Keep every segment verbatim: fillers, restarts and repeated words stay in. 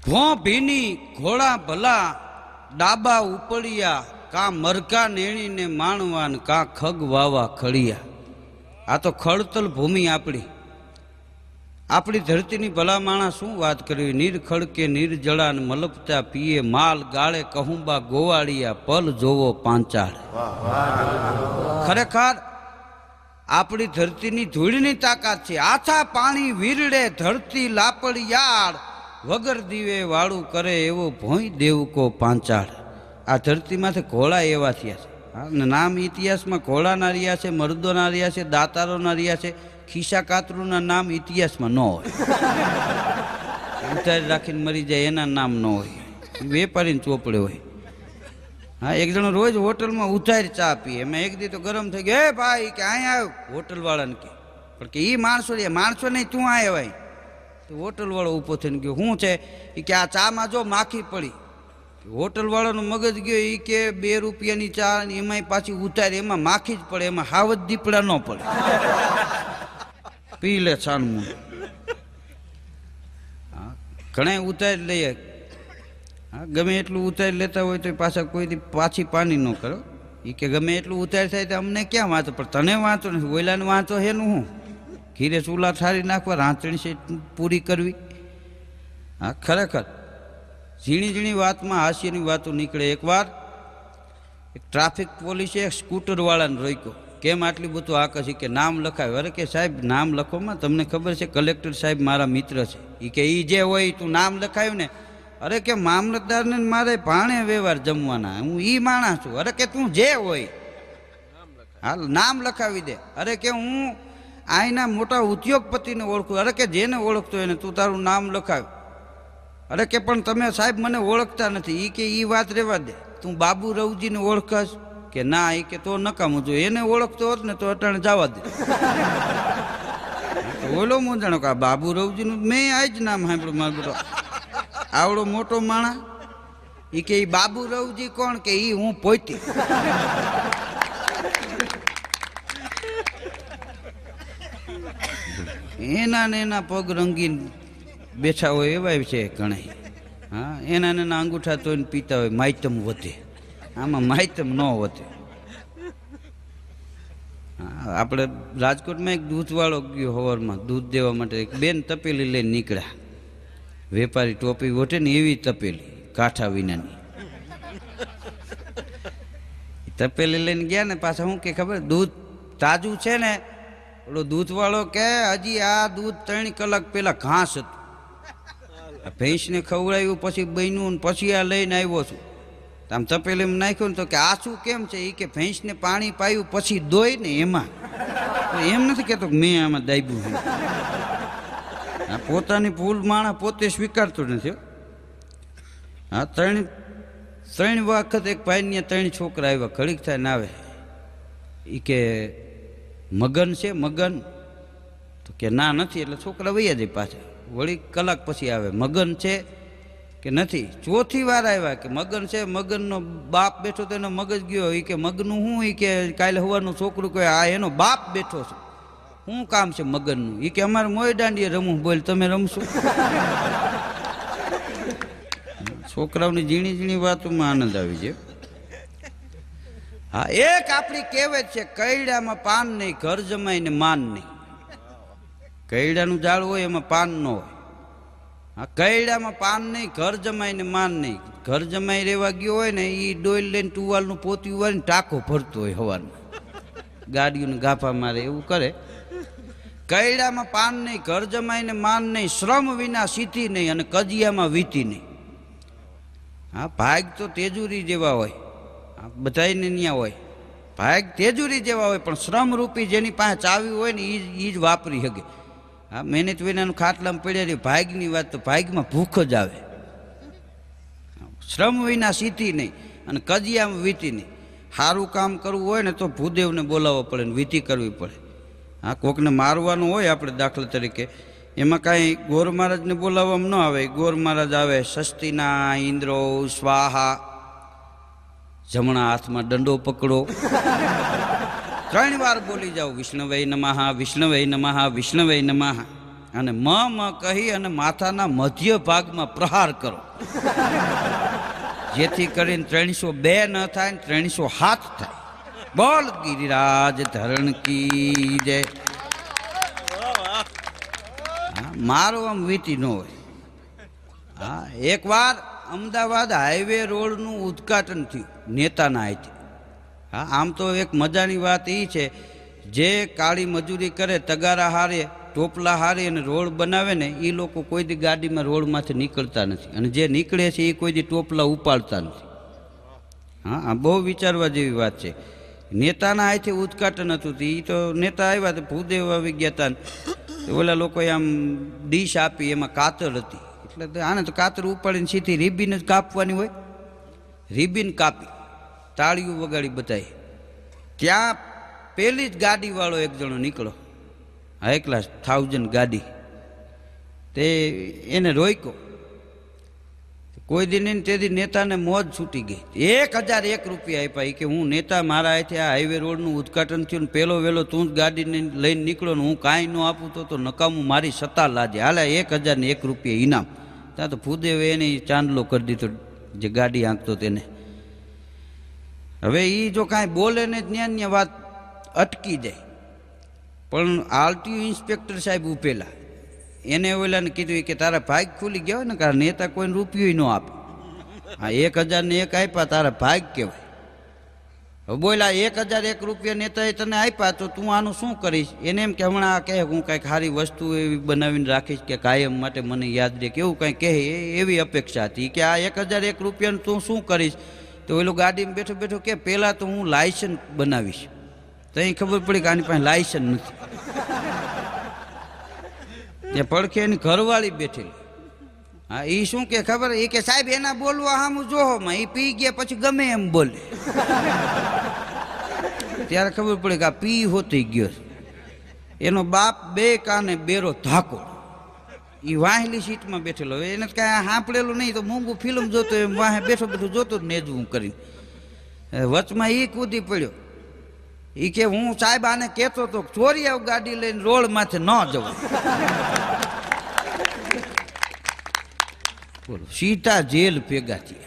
ભો ભીની ઘોડા ભલા ડાબા ઉપડિયા કા મરઘા નેણીને માણવાન કા ખગ વાવા ખડિયા. આ તો ખડતલ ભૂમિ આપણી આપણી ધરતીની ભલા માણસ શું વાત કરવી. નીર ખડકે નીર જળાન મલપતા પીએ માલ ગાળે કહુંબા ગોવાળિયા પલ જોવો પાંચાળ. ખરેખર આપણી ધરતીની ધૂળની તાકાત છે. આછા પાણી વીરડે ધરતી લાપડિયાળ વગર દીવે વાળું કરે એવો ભોંય દેવકો પાંચાળ. આ ધરતીમાંથી ઘોડા એવા થયા છે. નામ ઇતિહાસમાં ઘોડાના રહ્યા છે, મર્દોના રહ્યા છે, દાતારોના રહ્યા છે. ખિસ્સા કાતરુના નામ ઇતિહાસમાં ન હોય. ઉતારી રાખીને મરી જાય એના નામ ન હોય. વેપારીને ચોપડે હોય. હા, એક જણો રોજ હોટલમાં ઉતારી ચા પીએ. એમાં એક દી તો ગરમ થઈ ગયો, હે ભાઈ કે અહીંયા આવ્યો હોટલ વાળાને કે. પણ કે એ માણસો રે માણસો નહીં, તું આ ભાઈ. તો હોટલ વાળો ઊભો થઈને ગયો, શું છે એ કે આ ચામાં જો માખી પડી. હોટલ વાળાનું મગજ ગયો એ કે બે રૂપિયાની ચા એમાં પાછી ઉતારી એમાં માખી જ પડે, એમાં હાવજ દીપડા ન પડે. પી લે છાનમું. હા, ઘણા ઉતારી લઈએ. હા, ગમે એટલું ઉતારી લેતા હોય તો પાછા કોઈ પાછી પાણી ન કરો. એ કે ગમે એટલું ઉતારી થાય તો અમને ક્યાં વાંચો, પણ તને વાંચો નથી. ઓયલાને વાંચો હેનું હું ઘીરે ચૂલા ઠારી નાખવા, રાંચણી છે પૂરી કરવી. હા, ખરેખર ઝીણી ઝીણી વાતમાં હાસ્યની વાતો નીકળે. એકવાર એક ટ્રાફિક પોલીસે એક સ્કૂટરવાળાને રોક્યો. કેમ આટલી બધું આકર્ષી કે નામ લખાવ્યું. અરે કે સાહેબ નામ લખોમાં તમને ખબર છે કલેક્ટર સાહેબ મારા મિત્ર છે. એ કે એ જે હોય તું નામ લખાવ્યું ને. અરે કે મામલતદારને મારે ભાણે વ્યવહાર જમવાના, હું ઈ માણસ છું. અરે કે તું જે હોય હાલ નામ લખાવી દે. અરે કે હું અહીંના મોટા ઉદ્યોગપતિને ઓળખું. અરે કે જેને ઓળખતો એને તું તારું નામ લખાવ. અરે કે પણ તમે સાહેબ મને ઓળખતા નથી. એ કે એ વાત રહેવા દે. તું બાબુ રવજીને ઓળખસ કે ના? એ કે તો નકામું જો એને ઓળખતો હોત ને તો અટાણે જવા દે. ઓલો મૂંઝાણો કે આ બાબુ રવજીનું મેં આ જ નામ સાંભળ્યું. મારો બેટો આવડો મોટો માણા. એ કે એ બાબુ રવજી કોણ? કે એ હું પોતી. એના ને એના પગ રંગીન બેઠા હોય એવા છે ઘણા. હા, એના ને એના અંગૂઠા તોઈને પીતા હોય. માયતમ વધે, આમાં માયતમ ન વધે. હા, આપણે રાજકોટમાં એક દૂધવાળો ગયો સવારમાં દૂધ દેવા માટે. એક બેન તપેલી લઈને નીકળ્યા. વેપારી ટોપી ઓઠે ને એવી તપેલી કાંઠા વિનાની તપેલી લઈને ગયા ને પાછા શું કે ખબર, દૂધ તાજું છે ને. ઓલો દૂધવાળો કે હજી આ દૂધ ત્રણ કલાક પેલા ઘાસ હતું, ભેંસને ખવડાવ્યું પછી બન્યું પછી આ લઈને આવ્યો છું. આમ તપેલીમાં નાખ્યું ને તો કે આ શું કેમ છે? એ કે ભેંસને પાણી પાયું પછી દોય ને એમાં. એમ નથી કહેતો કે મેં આમાં દાબ્યું. આ પોતાની ભૂલ માણસ પોતે સ્વીકારતો નથી. હા, ત્રણ ત્રણ વખત એક ભાઈ ત્રણ છોકરા આવ્યા. ઘડીક થાય ને આવે. એ કે મગન છે મગન? તો કે ના નથી. એટલે છોકરા વૈયા જાય પાછા. વળી કલાક પછી આવે, મગન છે કે નથી? ચોથી વાર આવ્યા કે મગન છે. મગનનો બાપ બેઠો તો એનો મગજ ગયો. એ કે મગનું શું? એ કે કાલે સવારનું છોકરું કહે આ એનો બાપ બેઠો છે. શું કામ છે મગનનું? એ કે અમારે મોય દાંડીએ રમવું. બોલ તમે રમશો? છોકરાઓની ઝીણી ઝીણી વાતોમાં આનંદ આવી જાય. હા, એક આપણી કહેવત છે, કૈડામાં પાન નહીં ઘર જમાઈને માન નહીં. કૈડાનું ઝાડ હોય એમાં પાન ન હોય. હા, કૈડામાં પાન નહીં ઘર જમાઈને માન નહીં. ઘર જમાઈ રહેવા ગયો હોય ને એ ડોલ લઈને ટુવાલનું પોતી વાળીને ટાંકો ભરતો હોય સવારમાં. ગાડીઓને ગાફા મારે એવું કરે. કૈડામાં પાન નહીં ઘર જમાઈને માન નહીં. શ્રમ વિના સીધી નહીં અને કજિયામાં વીતી નહીં. હા, ભાગ તો તેજુરી જેવા હોય. બધાને ત્યાં હોય ભાગ તેજુરી જેવા હોય, પણ શ્રમરૂપી જેની પાસે ચાવી હોય ને એ જ વાપરી શકે. હા, મહેનત વિનાનું ખાટલામાં પડ્યા રહી ભાગની વાત તો ભાગમાં ભૂખ જ આવે. શ્રમ વિના સીધી નહીં અને કજિયામાં વીતી નહીં. સારું કામ કરવું હોય ને તો ભૂદેવને બોલાવવો પડે ને વીતી કરવી પડે. હા, કોકને મારવાનું હોય આપણે દાખલા તરીકે, એમાં કાંઈ ગોર મહારાજને બોલાવવામાં ન આવે. ગોર મહારાજ આવે સસ્તીના ઇન્દ્રો સ્વાહા, જમણા હાથમાં દંડો પકડો, ત્રણ વાર બોલી જાઓ વિષ્ણવે નમઃ વિષ્ણવે નમઃ વિષ્ણવે નમઃ. અને મ મ કહી અને માથાના મધ્ય ભાગમાં પ્રહાર કરો, જેથી કરીને ત્રણસો બે ન થાય ને ત્રણસો સાત થાય. બોલ ગિરિરાજ ધરણ કી જય. મારો આમ વીતી ન હોય. હા, એક વાર અમદાવાદ હાઈવે રોડનું ઉદ્ઘાટન થયું નેતાના હાથે. હા, આમ તો એક મજાની વાત એ છે, જે કાળી મજૂરી કરે, તગારા હારે, ટોપલા હારે અને રોડ બનાવે ને, એ લોકો કોઈ દી ગાડીમાં રોડમાંથી નીકળતા નથી, અને જે નીકળે છે એ કોઈ દી ટોપલા ઉપાડતા નથી. હા, આ બહુ વિચારવા જેવી વાત છે. નેતાના હાથે ઉદ્ઘાટન હતું, એ તો નેતા આવ્યા તો ભૂદેવ આવી ગયા હતા, ઓલા લોકોએ આમ ડીશ આપી, એમાં કાતર હતી, એટલે આને તો કાતર ઉપાડીને સીધી રિબિન જ કાપવાની હોય. રિબિન કાપી, તાળીઓ વગાડી બધાએ. ત્યાં પેલી જ ગાડીવાળો એક જણો નીકળો, હાઈ ક્લાસ થાઉઝન્ડ ગાડી, તે એને રોક્યો. કોઈ દિન તેથી નેતાને મોજ છૂટી ગઈ. એક હજાર એક રૂપિયા આપ્યા, કે હું નેતા, મારા હાથે આ હાઈવે રોડનું ઉદ્ઘાટન થયું ને પેલો વેલો તું જ ગાડીને લઈને નીકળો ને હું કાંઈ ન આપું તો તો નકામું મારી સત્તા લાજે, હાલે એક હજાર ને એક રૂપિયા ઇનામ. ત્યાં તો ભૂદેવે એને ચાંદલો કરી દીધો, જે ગાડી આંકતો તેને. હવે એ જો કાંઈ બોલે ને ત્યાં વાત અટકી જાય. પણ આરટીયુ ઇન્સ્પેક્ટર સાહેબ ઉપેલા, એને ઓલાને કીધું કે તારા ભાગ ખુલી ગયા હોય ને, કારણ નેતા કોઈને રૂપિયો ન આપે. હા, એક હજાર ને એક આપ્યા, તારા ભાગ કહેવાય. હવે બોલા એક હજાર એક રૂપિયા નેતાએ તને આપ્યા, તો તું આનું શું કરીશ? એને એમ કે હમણાં કહે હું કાંઈક સારી વસ્તુ એવી બનાવીને રાખીશ કે કાયમ માટે મને યાદ રહે, કેવું કાંઈ કહે એવી અપેક્ષા હતી. કે આ એક હજાર એક રૂપિયાનું તું શું કરીશ? તો ઓલો ગાડીમાં બેઠો બેઠો કે પહેલાં તો હું લાયસન્સ બનાવીશ. તો અહીં ખબર પડી કે આની પાસે લાયસન્સ નથી. એ પડખે એની ઘરવાળી બેઠેલી. હા, એ શું કે ખબર, એ કે સાહેબ એના બોલવા હામું જોહો માં, એ પી ગયા પછી ગમે એમ બોલે. ત્યારે ખબર પડે કે આ પી હોતી ગયો. એનો બાપ બે કાને બેરો ધાકો, એ વાહેલી સીટમાં બેઠેલો. એને કાંઈ સાંભળેલું નહીં, તો મૂંગું ફિલ્મ જોતો એમ વાહે બેઠો બેઠો જોતો જ નેજવું કરીને. વચમાં એ કૂદી પડ્યો. એ કે હું સાહેબ આને કહેતો તો ચોરી આવ ગાડી લઈને રોડ માથે ન જવું. બોલો, સીધા જેલ ભેગા થયા.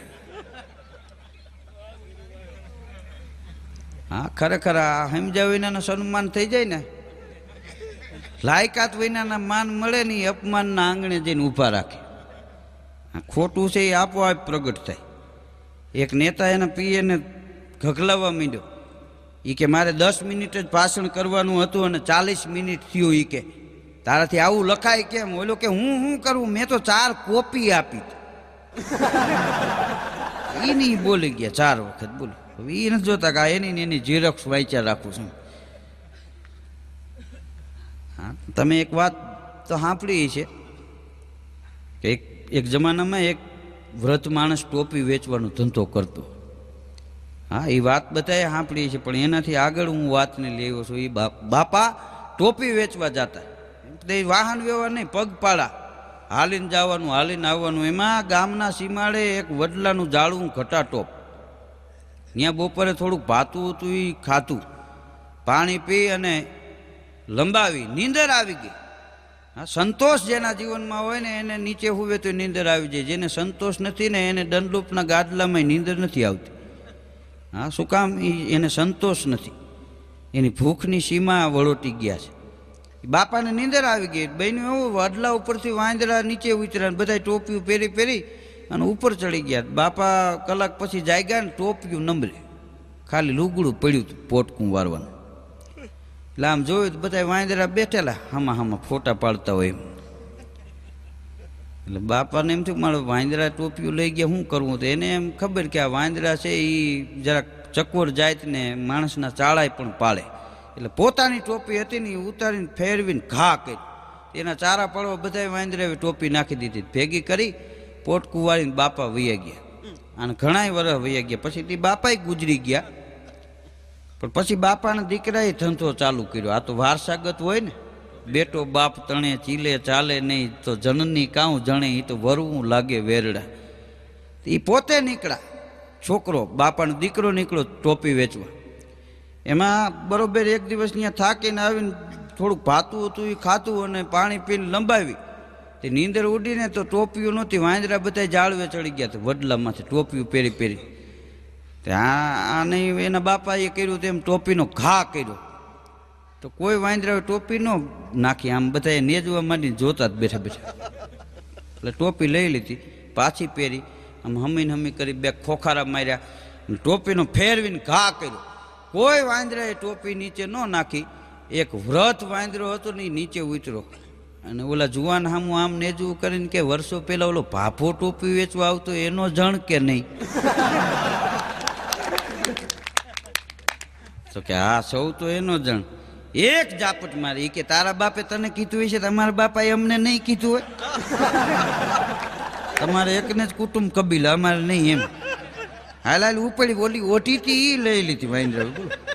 હા, ખરેખર આ સમજ્યા વિનાનું સન્માન થઈ જાય ને, લાયકાત વિનાના માન મળે ને, અપમાનના આંગણે જઈને ઊભા રાખે. ખોટું છે એ આપોઆપ પ્રગટ થાય. એક નેતા એના પીએને ઘગલાવવા માંડ્યો. એ કે મારે દસ મિનિટ જ ભાષણ કરવાનું હતું અને ચાલીસ મિનિટ થયું. એ કે તારાથી આવું લખાય કેમ? ઓલો કે હું શું કરું, મેં તો ચાર કોપી આપી. એની બોલી ગયા ચાર વખત બોલો. એ નથી જોતા કે એની એની ઝેરોક્ષ વાંચ્યા રાખું છું. હા, તમે એક વાત તો સાંભળી છે કે એક એક જમાનામાં એક વૃદ્ધ માણસ ટોપી વેચવાનો ધંધો કરતો. હા, એ વાત બધાએ સાંભળી છે, પણ એનાથી આગળ હું વાતને લેવો છું. એ બાપા ટોપી વેચવા જતા, વાહન વ્યવહાર નહીં, પગપાળા હાલીને જવાનું, હાલીને આવવાનું. એમાં ગામના સીમાડે એક વડલાનું જાળવું ઘટાટોપ, ત્યાં બપોરે થોડુંક ભાતું હતું, એ ખાતું, પાણી પી અને લંબાવી નીંદર આવી ગઈ. હા, સંતોષ જેના જીવનમાં હોય ને એને નીચે હુવે તો નીંદર આવી જાય. જેને સંતોષ નથી ને એને દંડરૂપના ગાદલામાં નીંદર નથી આવતી. હા, શું કામ? એને સંતોષ નથી, એની ભૂખની સીમા વળોટી ગયા છે. બાપાને નીંદર આવી ગઈ. બહેનું એવું વડલા ઉપરથી વાંદરા નીચે ઉતર્યા, બધા ટોપિયું પહેરી પહેરી અને ઉપર ચડી ગયા. બાપા કલાક પછી જાગ્યા ને ટોપિયું નંબરે ખાલી લુગડું પડ્યું હતું પોટકું વારવાનું. એટલે આમ જોયું તો બધા વાંદરા બેઠેલા હામાં હામાં ફોટા પાડતા હોય એમ. એટલે બાપાને એમ થયું મારે વાંદરા ટોપિયું લઈ ગયા શું કરવું? તો એને એમ ખબર કે આ વાંદરા છે એ જરાક ચકોર જાતને માણસના ચાળાય પણ પાળે. એટલે પોતાની ટોપી હતી ને એ ઉતારીને ફેરવીને ઘા કરી એના ચારા પાડવા બધા વાંદરાએ ટોપી નાખી દીધી. ભેગી કરી પોટકું વાળીને બાપા વૈયા ગયા. અને ઘણાય વર્ષ વૈયા ગયા. પછી તે બાપાએ ગુજરી ગયા. પણ પછી બાપાના દીકરાએ ધંધો ચાલુ કર્યો. આ તો વારસાગત હોય ને, બેટો બાપ તણે ચીલે ચાલે નહીં તો જનની કાઉ જણે, એ તો વરવું લાગે વેરડા. એ પોતે નીકળ્યા, છોકરો બાપાનો દીકરો નીકળ્યો ટોપી વેચવા. એમાં બરોબર એક દિવસ ત્યાં થાકીને આવીને થોડુંક ભાતું હતું એ ખાતું અને પાણી પીને લંબાવી તે નીંદર ઉડીને તો ટોપીઓ નહોતી, વાંદરા બધા જાળવે ચડી ગયા હતા વડલામાંથી ટોપીઓ પહેરી પહેરી. આને એના બાપાએ કર્યું તેમ ટોપીનો ઘા કર્યો તો કોઈ વાંદરાએ ટોપી ન નાખી, આમ બધા નેજવા માંડીને જોતા જ બેઠા બેઠા. એટલે ટોપી લઈ લીધી, પાછી પહેરી, આમ હમીને હમી કરી બે ખોખારા માર્યા, ટોપીનો ફેરવીને ઘા કર્યો. કોઈ વાંદરાએ ટોપી નીચે ન નાખી. એક વ્રત વાંદરો હતો ને એ નીચે ઉતરો અને ઓલા જુવાન હામું આમ નેજવું કરીને કે વર્ષો પહેલા ઓલો ભાભો ટોપી વેચવા આવતો એનો જણ કે નહીં? તો કે હા સૌ તો એનો જણ. એક ઝાપટ મારી કે તારા બાપે તને કીધું હોય છે, તમારા બાપાએ અમને નહીં કીધું હોય? તમારે એકને જ કુટુંબ કબીલા, અમારે નહીં એમ. હાલ હાલ ઉપડી ઓલી ઓટીટી ઈ લઈ લીધી વાંદરા.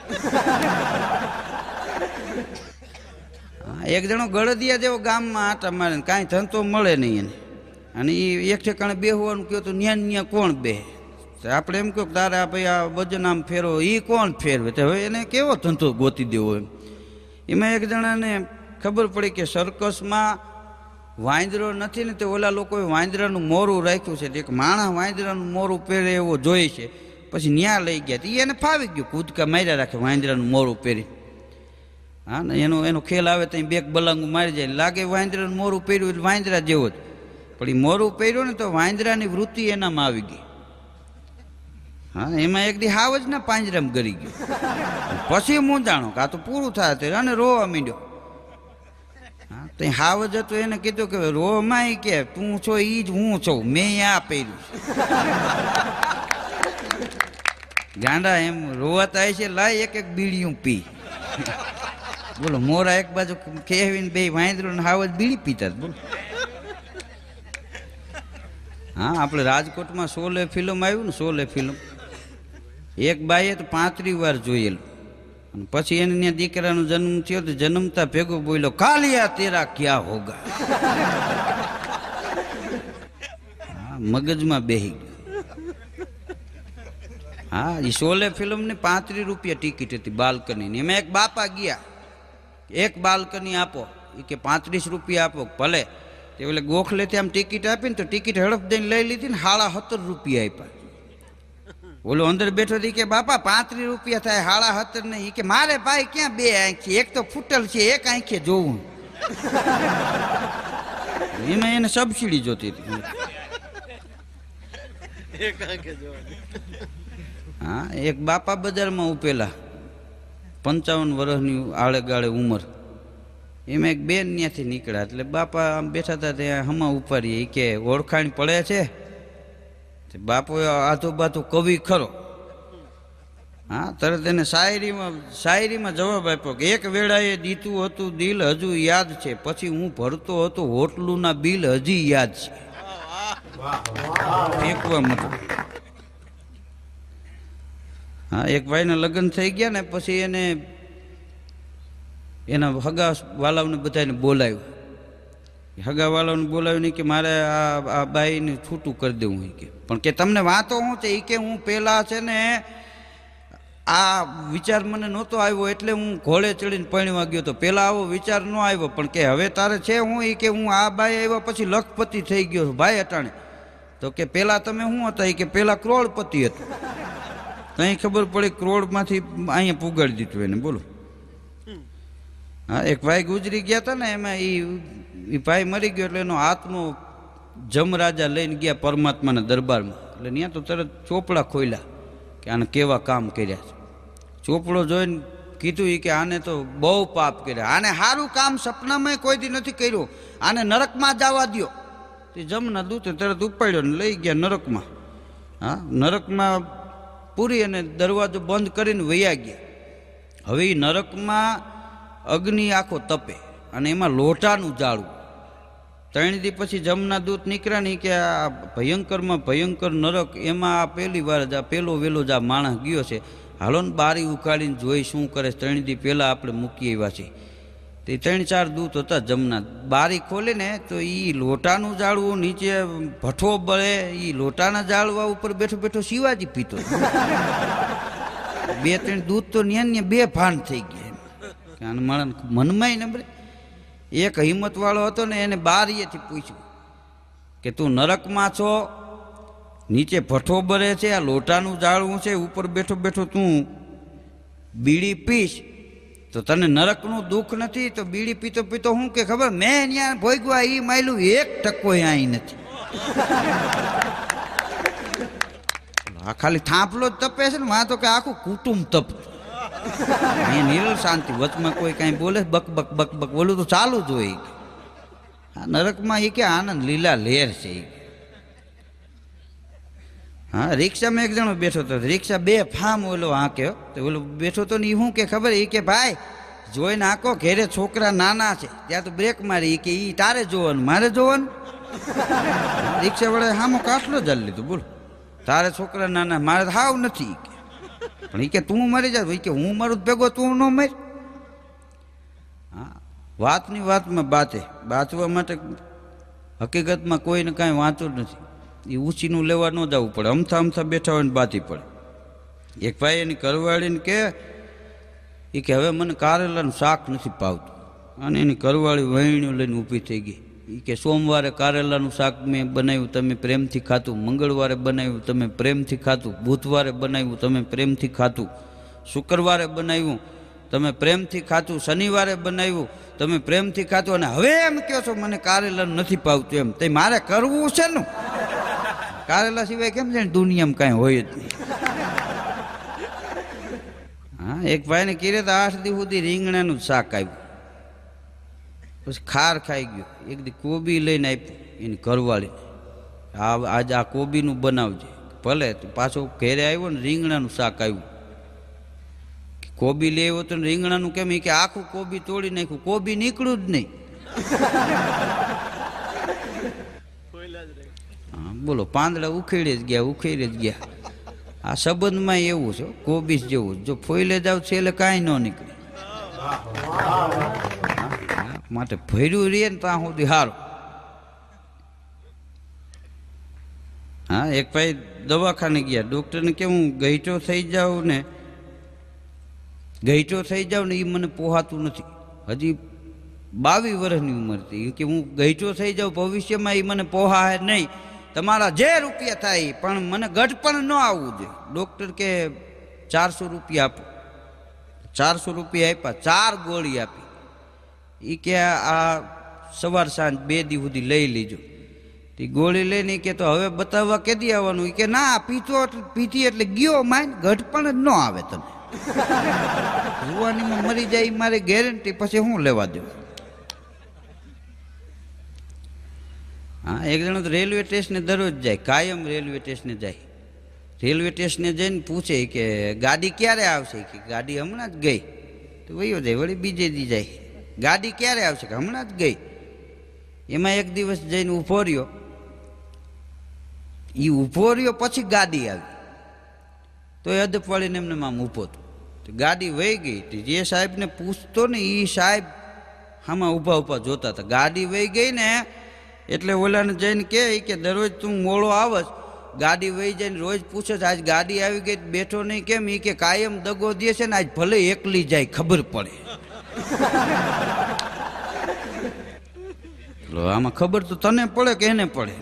એક જણો ગળદિયા જેવો ગામમાં આટા મારે કાંઈ ધંધો મળે નહીં એને, અને એ એક ઠેકાણે બેહવાનું કહ્યું તો ન્યા ન્યા કોણ બે? આપણે એમ કહો તારે આ ભાઈ આ વજન આમ ફેરવો, એ કોણ ફેરવે? તો હવે એને કેવો ધંધો ગોતી દેવો એમ. એમાં એક જણાને ખબર પડી કે સર્કસમાં વાંદરો નથી ને તે ઓલા લોકોએ વાંદરાનું મોરું રાખ્યું છે, એક માણસ વાંદરાનું મોરું પહેરે એવો જોઈ છે. પછી ન્યા લઈ ગયા, એ એને ફાવી ગયું, કૂદકા માર્યા રાખે વાંદરાનું મોરું પહેરી. હા ને એનો એનો ખેલ આવે તો બેક બલાંગું મારી જાય, લાગે વાંદરાનું મોરું પહેર્યું એટલે વાંદરા જેવો જ. પણ એ મોરું પહેર્યું ને તો વાંદરાની વૃત્તિ એનામાં આવી ગઈ. હા એમાં એક દી હાવ જ ના પાંજરામાં ગરી ગયો. પછી હું જાણો કે આ તો પૂરું થાય તો અને રોવા માંડ્યો. હા તો હાવ જ હતો, એને કીધું કે રોમાં કે તું છો એ જ હું છું, મેં આ પહેર્યું છે. ગાંડા એમ રોવાતા છે, લાય એક એક બીડીયું પી. બોલો મોરા એક બાજુ ખેવીને બે વાંદરો ને હાવ જ બીડી પીતા. બોલો હા આપણે રાજકોટમાં શોલે ફિલ્મ આવ્યું ને, શોલે ફિલ્મ એક બાઈએ તો પાંત્રીસ વાર જોયેલું. અને પછી એને ત્યાં દીકરાનો જન્મ થયો તો જન્મતા ભેગો બોલ્યો કાલિયા તેરા ક્યાં હોગા. હા મગજમાં બેહી ગયો. હા એ શોલે ફિલ્મની પાંત્રીસ રૂપિયા ટિકિટ હતી બાલ્કની. એમાં એક બાપા ગયા, એક બાલ્કની આપો, એ કે પાંત્રીસ રૂપિયા આપો. ભલે તે ઓલે ગોખલેથી આમ ટિકિટ આપીને તો ટિકિટ હડપ દઈને લઈ લીધી ને સાડા સત્તર રૂપિયા આપ્યા. ઓલો અંદર બેઠો હતી કે બાપા પાંત્રીસ રૂપિયા થાય, સાડા સત્તર ને. એ કે મારે ભાઈ ક્યાં બે આંખ છે, એક તો ફૂટલ છે, એક આંખે જોવું. એમાં એને સબસિડી જોતી હતી. હા એક બાપા બજારમાં ઉપેલા, પંચાવન વર્ષની આળે ગાળે ઉંમર. એમાં એક બેન ત્યાંથી નીકળ્યા, એટલે બાપા આમ બેઠા હતા ત્યાં હમા ઉપાડીએ કે ઓળખાણ પડે છે? બાપુ આધો બાધો કવિ ખરો. હા તરત એને શાયરીમાં શાયરીમાં જવાબ આપ્યો કે એક વેળાએ દીતું હતું દિલ હજુ યાદ છે, પછી હું ભરતો હતો હોટલુના બિલ હજી યાદ છે. ફેંકવા મત. હા એક ભાઈના લગ્ન થઈ ગયા ને પછી એને એના હગા વાલાઓને બધાને બોલાવ્યું. હગા વાલાઓને બોલાવ્યું નહીં કે મારે આ આ બાઈને છૂટું કરી દેવું કે. પણ કે તમને વાતો શું છે? એ કે હું પહેલાં છે ને આ વિચાર મને નહોતો આવ્યો એટલે હું ઘોડે ચડીને પરણવા ગયો હતો. પહેલાં આવો વિચાર ન આવ્યો, પણ કે હવે તારે છે હું? એ કે હું આ બાઈ આવ્યા પછી લખપતિ થઈ ગયો છું ભાઈ અટાણે. તો કે પહેલાં તમે શું હતા? એ કે પહેલાં કરોડપતિ હતું. કંઈ ખબર પડી કરોડમાંથી અહીંયા પુગાડી દીધું એને. બોલો. હા એક ભાઈ ગુજરી ગયા હતા ને, એમાં એ ભાઈ મરી ગયો એટલે એનો આત્મો જમરાજા લઈને ગયા પરમાત્માના દરબારમાં. એટલે ત્યાં તો તરત ચોપડા ખોલ્યા કે આને કેવા કામ કર્યા છે. ચોપડો જોઈને કીધું એ કે આને તો બહુ પાપ કર્યા, આને સારું કામ સપનામાં કોઈ દી નથી કર્યું, આને નરકમાં જવા દો. તે જમના દૂતે તરત ઉપાડ્યો ને લઈ ગયા નરકમાં. હા નરકમાં પૂરી અને દરવાજો બંધ કરીને વયા ગયા. હવે એ નરકમાં અગ્નિ આખો તપે અને એમાં લોટાનું જાળવું. ત્રણ દી પછી જમના દૂત નીકળ્યા નહીં કે આ ભયંકરમાં ભયંકર નરક, એમાં આ પહેલી વાર જ આ પહેલો વહેલો જ આ માણસ ગયો છે, હાલો ને બારી ઉકાળીને જોઈ શું કરે. ત્રણ દી પહેલાં આપણે મૂકી આવ્યા છીએ. તે ત્રણ ચાર દૂત હતા જમના. બારી ખોલીને તો એ લોટાનું જાળવું, નીચે ભઠ્ઠો બળે, એ લોટાના જાળવા ઉપર બેઠો બેઠો શિવાજી પીતો. બે ત્રણ દૂત તો ન્યા બે ભાન થઈ ગયા. આને મારા મનમાં નંબરે એક હિંમતવાળો હતો ને એને બારીએથી પૂછ્યું કે તું નરકમાં છો, નીચે ભઠ્ઠો બરે છે, આ લોટાનું જાળવું છે, ઉપર બેઠો બેઠો તું બીડી પીશ તો તને નરકનું દુઃખ નથી? તો બીડી પીતો પીતો હું કે ખબર મેં ત્યાં ભોગવા એ માયલું એક ટકો અહીં નથી. આ ખાલી થાંપલો જ તપે છે ને, માં તો કે આખું કુટુંબ તપ. અહીંયા નિરલ શાંતિ, વચમાં કોઈ કાંઈ બોલે બક બક બક બક બોલું તો ચાલુ જ હોય. આ નરકમાં એ કે આનંદ લીલા લહેર છે. હા, રિક્ષામાં એક જણો બેઠો હતો, રિક્ષા બે ફામ ઓલો હાંકે તો ઓલો બેઠો તો ને એ શું કે ખબર, એ કે ભાઈ જોઈને આંકો ઘેરે છોકરા નાના છે ત્યાં તો બ્રેક મારી, કે એ તારે જોવાનું મારે જોવાનું? રિક્ષા વાળા હામો કાટલો જ લીધું, બોલ તારે છોકરા નાના મારે હાવ નથી. પણ એ કે તું મરી જા, કે હું મારું ભેગો તું ન મર. હા, વાતની વાતમાં બાતે બાંચવા માટે હકીકતમાં કોઈને કાંઈ વાંચવું નથી. એ ઊંચીનું લેવા ન જવું પડે, અમથા અમથા બેઠા હોય ને બાતી પડે. એક ભાઈ એની કરવાળીને કે એ કે હવે મને કારેલાનું શાક નથી ભાવતું. અને એની કરવાળી વહીણીઓ લઈને ઊભી થઈ ગઈ. એ કે સોમવારે કારેલાનું શાક મેં બનાવ્યું, તમે પ્રેમથી ખાતું. મંગળવારે બનાવ્યું, તમે પ્રેમથી ખાતું. બુધવારે બનાવ્યું, તમે પ્રેમથી ખાતું. શુક્રવારે બનાવ્યું, તમે પ્રેમથી ખાતું. શનિવારે બનાવ્યું, તમે પ્રેમથી ખાતું. અને હવે એમ કહો છો મને કારેલાનું નથી ભાવતું. એમ તે મારે કરવું છે ને? કારેલા સિવાય કેમ છે દુનિયામાં કાંઈ હોય જ નહીં. હા, એક ભાઈને કીધે તો આઠ દિવસ સુધી રીંગણાનું જ શાક આવ્યું, પછી ખાર ખાઈ ગયો. એક દી કોબી લઈને આપ્યું એની ઘરવાળી, આ આજે આ કોબીનું બનાવજે. ભલે પાછો ઘેરે આવ્યો ને રીંગણાનું શાક આવ્યું. કોબી લઈ આવ્યો તો રીંગણાનું કેમ? કે આખું કોબી તોડી નાખ્યું, કોબી નીકળ્યું જ નહીં. હા બોલો, પાંદડા ઉખેડે જ ગયા, ઉખેડે જ ગયા. આ સંબંધમાં એવું છે, કોબીસ જેવું. જો ફોઈલે જાવ છે એટલે કાંઈ ન નીકળે. માટે ભર્યું રે ને ત્યાં સુધી સારું. હા, એક ભાઈ દવાખાને ગયા, ડૉક્ટરને કે હું ગઈટો થઈ જાઉં ને ગઈટો થઈ જાઉં ને એ મને પોહાતું નથી. હજી બાવીસ વર્ષની ઉંમર હતી. કે હું ગઈટો થઈ જાઉં ભવિષ્યમાં એ મને પોહા નહીં. તમારા જે રૂપિયા થાય પણ મને ગઢપણ ન આવવું જોઈએ. ડૉક્ટર કે ચારસો રૂપિયા આપો. ચારસો રૂપિયા આપ્યા, ચાર ગોળી આપી. એ કે આ સવાર સાંજ બે દી સુધી લઈ લીજો. તે ગોળી લઈને કે તો હવે બતાવવા કેદી આવવાનું? એ કે ના, પીતો પીતી એટલે ગયો માન, ગઢપણ જ ન આવે તને. જુવાનીમાં મરી જાય મારે ગેરંટી, પછી હું લેવા દેવું? હા, એક જણો તો રેલવે સ્ટેશને દરરોજ જાય, કાયમ રેલવે સ્ટેશને જાય. રેલવે સ્ટેશને જઈને પૂછે કે ગાડી ક્યારે આવશે? કે ગાડી હમણાં જ ગઈ. તો વયો જાય, વળી બીજે દી જાય, ગાડી ક્યારે આવશે? કે હમણાં જ ગઈ. એમાં એક દિવસ જઈને ઊભો રહ્યો. એ ઊભો રહ્યો પછી ગાડી આવી, તો એ અદપ વાળીને એમને આમ ઊભો હતો. તો ગાડી વહી ગઈ. જે સાહેબને પૂછતો ને એ સાહેબ આમાં ઊભા ઊભા જોતા હતા. ગાડી વહી ગઈ ને એટલે ઓલાને જઈને કહે કે દરરોજ તું મોડો આવસ, ગાડી વહી જઈને રોજ પૂછે છે આજ ગાડી આવી ગઈ બેઠો નહીં કેમ? એ કે કાયમ દગો દે છે ને, આજ ભલે એકલી જાય ખબર પડે. આમાં ખબર તો તને પડે કે એને પડે?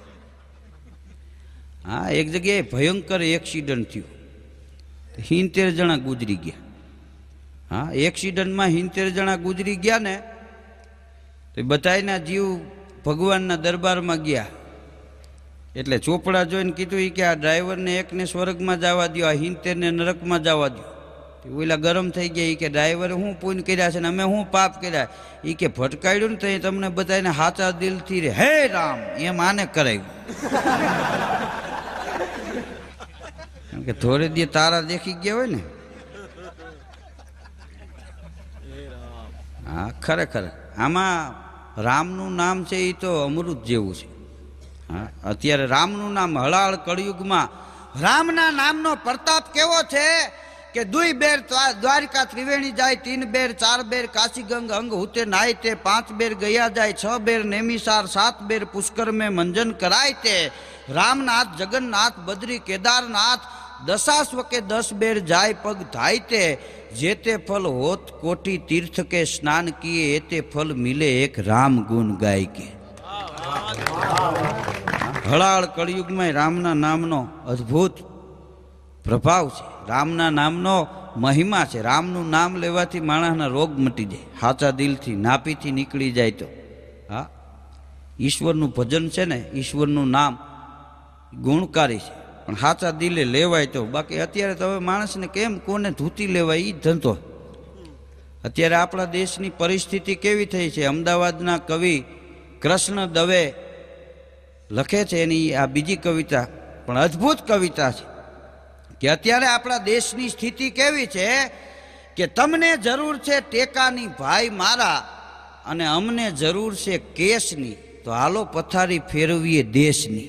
હા, એક જગ્યાએ ભયંકર એક્સિડન્ટ થયું, સિત્તેર જણા ગુજરી ગયા. હા, એક્સિડન્ટમાં સિત્તેર જણા ગુજરી ગયા ને તો બધાના જીવ ભગવાનના દરબારમાં ગયા. એટલે ચોપડા જોઈને કીધું કે આ ડ્રાઈવરને એકને સ્વર્ગમાં જવા દો, આ સિત્તેરને નરકમાં જવા દો. ઓલા ગરમ થઈ ગયા. કે ડ્રાઈવરે શું પુણ્ય કર્યા છે ને અમે શું પાપ કર્યા? એ કે ભટકાડ્યું ને તો તમને બધાને સાચા દિલથી રે હે રામ એમ આને કરાવ્યું. કારણ કે થોડે દી તારા દેખી ગયા હોય ને. હા, ખરેખર આમાં રામનું નામ છે એ તો અમૃત જેવું છે. હા, અત્યારે રામનું નામ હળાળ કળિયુગમાં રામના નામનો પ્રતાપ કેવો છે કે દુઈ બેર દ્વારિકા ત્રિવેણી જાય, તીન બેર ચાર બેર કાશી ગંગ અંગ હુતે નાય તે, પાંચ બેર ગયા જાય, છ બેર નેમિસાર, સાત બેર પુષ્કર મેં મંજન કરાય તે. રામનાથ, જગન્નાથ, બદ્રી, કેદારનાથ, દશાશ્વ કે દસ બેર જાય પગ થાય તે, જે તે ફલ હોત કોટી તીર્થ કે સ્નાન કિએ, એ તે ફલ મિલે એક રામ ગુણ ગાય કે. હળાળ કળિયુગમાં રામના નામનો અદ્ભુત પ્રભાવ છે, રામના નામનો મહિમા છે. રામનું નામ લેવાથી માણસના રોગ મટી જાય, સાચા દિલથી નાપીથી નીકળી જાય તો. હા, ઈશ્વરનું ભજન છે ને, ઈશ્વરનું નામ ગુણકારી છે, પણ સાચા દિલે લેવાય તો. બાકી અત્યારે તો હવે માણસને કેમ કોને ધૂતી લેવાય એ ધંધો. અત્યારે આપણા દેશની પરિસ્થિતિ કેવી થઈ છે. અમદાવાદના કવિ કૃષ્ણ દવે લખે છે, એની આ બીજી કવિતા પણ અદ્ભુત કવિતા છે, કે અત્યારે આપણા દેશની સ્થિતિ કેવી છે કે તમને જરૂર છે ટેકાની ભાઈ મારા, અને અમને જરૂર છે કેસની, તો હાલો પથારી ફેરવીએ દેશની.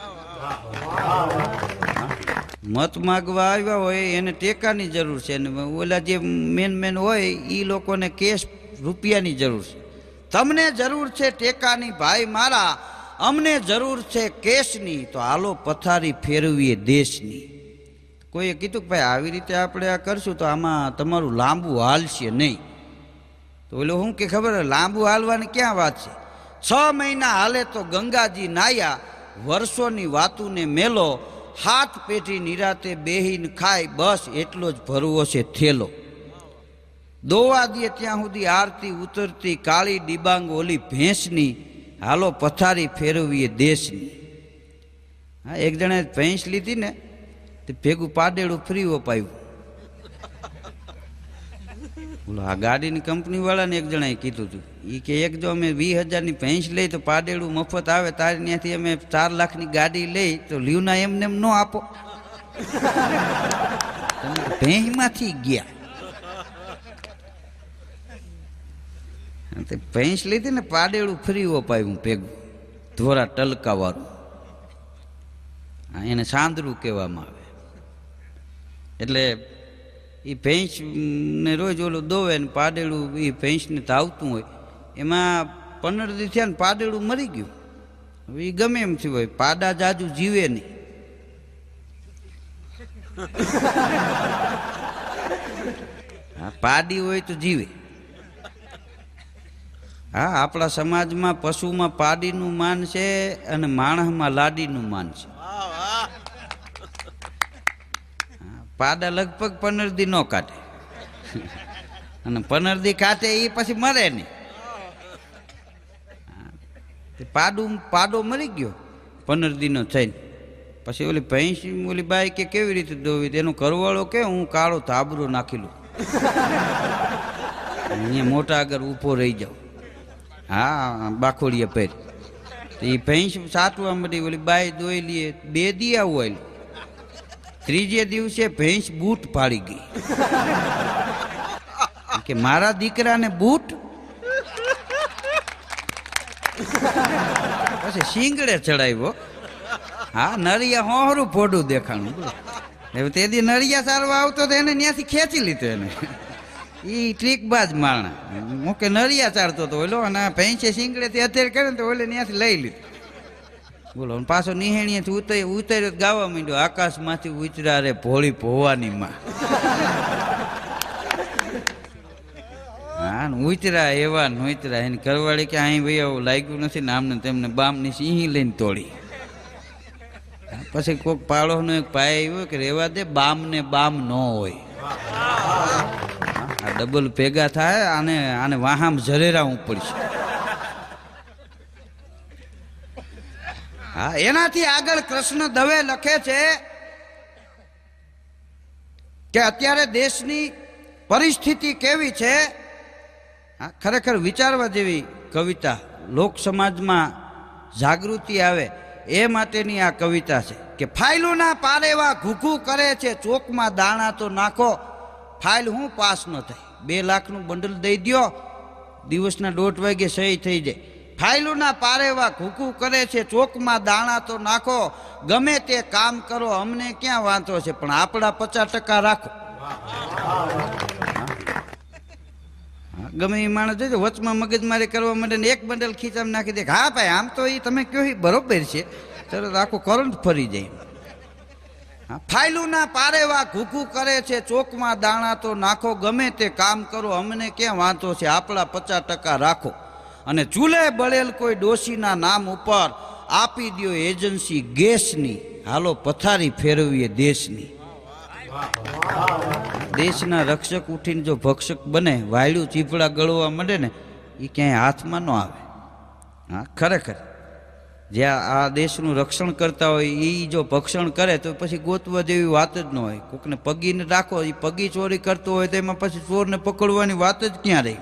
મત માગવા આવ્યા હોય એને ટેકાની જરૂર છે, અને ઓલા જે મેન મેન હોય એ લોકોને કેશ રૂપિયાની જરૂર છે. તમને જરૂર છે ટેકાની ભાઈ મારા, અમને જરૂર છે કેશની, તો હાલો પથારી ફેરવીએ દેશની. કોઈએ કીધું કે ભાઈ આવી રીતે આપણે આ કરશું તો આમાં તમારું લાંબુ હાલશે નહીં. તો ઓલો શું કે ખબર, લાંબુ હાલવાની ક્યાં વાત છે. છ મહિના હાલે તો ગંગાજી નાયા, વર્ષોની વાતુને મેલો, હાથ પેઢી નિરાતે બેહીને ખાય, બસ એટલો જ ભરવો છે થેલો. દોવા દે ત્યાં સુધી આરતી ઉતરતી, કાળી ડિબાંગ ઓલી ભેંસની, હાલો પથારી ફેરવીએ દેશની. હા, એક જણાએ ભેંસ લીધી ને તે ભેગું પાડેડું ફ્રી અપાયું. બોલો, આ ગાડીની કંપની વાળાને એક જણાએ કીધું હતું, એ કે એક જો અમે વીસ હજારની ભેંસ લઈ તો પાડેડું મફત આવે, તારી ત્યાંથી અમે ચાર લાખની ગાડી લઈ તો લીવના એમને એમ ન આપો, તમે ભેંસમાંથી ગયા. ભેંસ લીધી ને પાડેડું ફ્રી અપાયું ભેગું, ધોરા ટલકા વાળું. એને સાંદરું કહેવામાં આવે. એટલે એ ભેંસ ને રોજ ઓલું દોવે ને પાડેડું એ ભેંસને ધાવતું હોય, એમાં પંદર દી થયા ને પાડેડું મરી ગયું. હવે એ ગમે એમ થયું હોય, પાડા જાજુ જીવે નહીં. હા, પાડી હોય તો જીવે. હા, આપણા સમાજમાં પશુમાં પાડીનું માન છે અને માણસમાં લાડીનું માન છે. પાડા લગભગ પંદર દી ન કાઢે, અને પંદર દી કાઢે એ પછી મરે નહીં. પાડું પાડો મરી ગયો પંદર દીનો થઈને, પછી ઓલી ભેંસ ઓલી બાઈ કે કેવી રીતે દોવી, એનો કરવાળો કે હું કાળો ધાબરો નાખેલું અહીંયા મોટા આગળ ઊભો રહી જાઉં. હા, બાખોડિયા પહેર તો એ ભેંસ સાટવા મળી, ઓલી બાઈ દોઈ લઈએ, બે દી આવું હોય. ત્રીજે દિવસે ભેંસ બૂટ પાડી ગઈ કે મારા દીકરાને બૂટ. પછી શીંગડે ચડાવ્યો. હા, નરિયા હોહરું ફોડું દેખાણું. હવે તે દી નરિયા સારવા આવતો તો એને ત્યાંથી ખેંચી લીધો એને. એ ટ્રીકબાજ માણા મોકે નરિયા ચારતો હતો ઓલો, અને ભેંસે શીંગડેથી અત્યારે કરે ને તો ઓલે ત્યાંથી લઈ લીધું. બોલો, પાછો નિહેણીએથી ઉતરી ઉતર્યો ગાવા માંડ્યો, આકાશમાંથી ઉતરા રે ભોળી ભોવાની માં. હા, ઉતરા એવા નોતરા. એને કરવાળી કે અહીં ભાઈ આવું લાગ્યું નથી ને આમને તેમને બામની સિંહી લઈને તોડી. પછી કોઈક પાડોનો એક પાય આવ્યો કે રેવા દે, બામ ને બામ ન હોય. આ ડબલ ભેગા થાય, આને આને વાહામ ઝરેરાવું પડશે. હા, એનાથી આગળ કૃષ્ણ દવે લખે છે કે અત્યારે દેશની પરિસ્થિતિ કેવી છે. હા, ખરેખર વિચારવા જેવી કવિતા, લોક સમાજમાં જાગૃતિ આવે એ માટેની આ કવિતા છે. કે ફાઇલોના પારેવા ઘૂઘું કરે છે, ચોકમાં દાણા તો નાખો, ફાઇલ હું પાસ ન થાય. બે લાખનું બંડલ દઈ દો, દિવસના દોઢ વાગે સહી થઈ જાય. ફાઇલોના પારેવા ઘૂઘું કરે છે, ચોકમાં દાણા તો નાખો, ગમે તે કામ કરો અમને ક્યાં વાંધો છે, પણ આપણા પચાસ ટકા રાખો. ગમે એ માણસ જોજો વચમાં મગજમારી કરવા માટે એક બંડલ ખીચામાં નાખી દે. હા ભાઈ, આમ તો એ તમે કહો બરોબર છે, તરત આખું કરંટ ફરી જાય. હા, ફાયલુના પારેવા ઘૂઘું કરે છે, ચોકમાં દાણા તો નાખો, ગમે તે કામ કરો, અમને ક્યાં વાંધો છે, આપણા પચાસ ટકા રાખો. અને ચૂલે બળેલ કોઈ ડોશીના નામ ઉપર આપી દો એજન્સી ગેસની, હાલો પથારી ફેરવીએ દેશની. દેશના રક્ષક ઉઠીને જો ભક્ષક બને, વાયડું ચીપડા ગળવા માંડે ને, એ ક્યાંય હાથમાં ન આવે. હા, ખરેખર જ્યાં આ દેશનું રક્ષણ કરતા હોય એ જો ભક્ષણ કરે તો પછી ગોતવા જેવી વાત જ ન હોય. કોકને પગીને રાખો, એ પગી ચોરી કરતો હોય તો એમાં પછી ચોરને પકડવાની વાત જ ક્યાં રહી.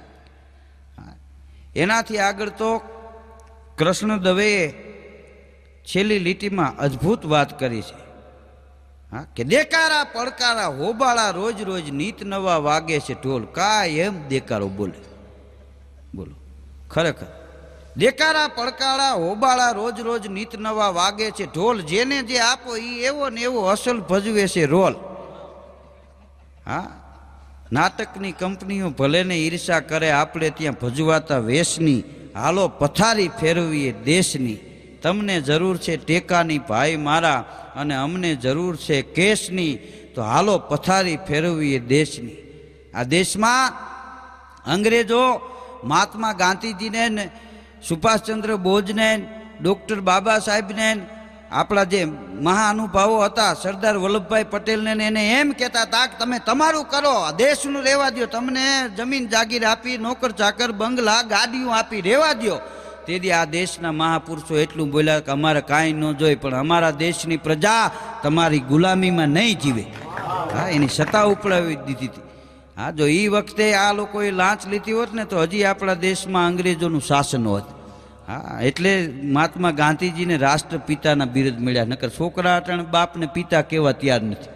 એનાથી આગળ તો કૃષ્ણ દવેએ છેલ્લી લીટીમાં અદ્ભુત વાત કરી છે. હા, કે દેકારા પડકારા હોબાળા રોજ રોજ નીત નવા વાગે છે ઢોલ, કાય એમ દેકારો બોલે. બોલો, ખરેખર દેકારા પડકારા હોબાળા રોજ રોજ નીત નવા વાગે છે ઢોલ, જેને જે આપો એ એવો ને એવો અસલ ભજવે છે રોલ. હા, નાટકની કંપનીઓ ભલે ને ઈર્ષા કરે, આપણે ત્યાં ભજવાતા વેશની, હાલો પથારી ફેરવીએ દેશની. તમને જરૂર છે ટેકાની ભાઈ મારા, અને અમને જરૂર છે કેશની, તો હાલો પથારી ફેરવીએ દેશની. આ દેશમાં અંગ્રેજો મહાત્મા ગાંધીજીને ને સુભાષચંદ્ર બોઝને, ડૉક્ટર બાબા સાહેબને, આપણા જે મહાનુભાવો હતા સરદાર વલ્લભભાઈ પટેલને, એને એમ કહેતા હતા કે તમે તમારું કરો, દેશનું રહેવા દો, તમને જમીન જાગીર આપી, નોકર ચાકર બંગલા ગાડીઓ આપી રહેવા દો. તેથી આ દેશના મહાપુરુષો એટલું બોલ્યા કે અમારે કાંઈ ન જોઈએ, પણ અમારા દેશની પ્રજા તમારી ગુલામીમાં નહીં જીવે. હા, એની સત્તા ઉપડાવી દીધી હતી. હા, જો એ વખતે આ લોકોએ લાંચ લીધી હોત ને તો હજી આપણા દેશમાં અંગ્રેજોનું શાસન હોત. હા, એટલે મહાત્મા ગાંધીજીને રાષ્ટ્રપિતાના બિરુદ મળ્યા, નકર છોકરા અટાણે બાપને પિતા કહેવા તૈયાર નથી.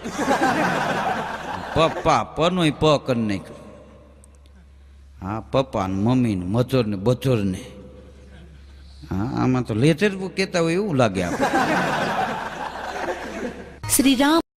પપ્પા પનોય પ કરી નાખ્યો. હા, પપ્પા ને મમ્મી ને મધર ને બધર ને. હા, આમાં તો લેધર કહેતા હોય એવું લાગે આપણે. શ્રી રામ